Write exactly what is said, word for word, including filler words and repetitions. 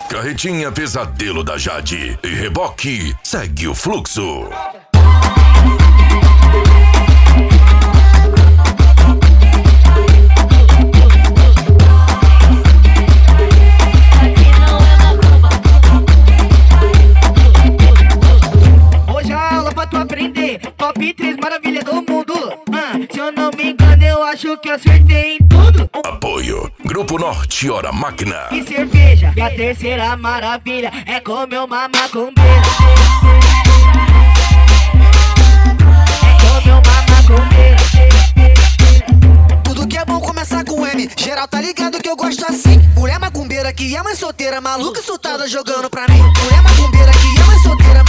Carretinha Pesadelo da Jade e Reboque segue o fluxo. Hoje a aula pra tu aprender top três maravilha do mundo. ah, Se eu não me engano, eu acho que acertei em tudo. Apoio Grupo Norte Hora Máquina. E cerveja. E a terceira maravilha é comer uma macumbeira. É comer uma macumbeira. Tudo que é bom começa com M. Geral tá ligado que eu gosto assim. Mulher macumbeira que é mãe solteira, maluca e soltada jogando pra mim. Mulher macumbeira que é mãe solteira,